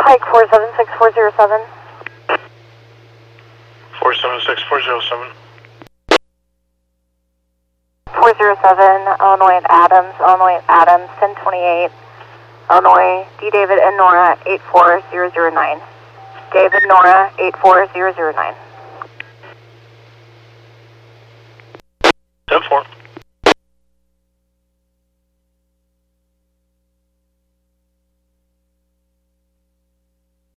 Pike 476407. 476407. 407, Illinois at Adams, 1028, Illinois, D. David and Nora, 84009. David, Nora, 84009. 10-4.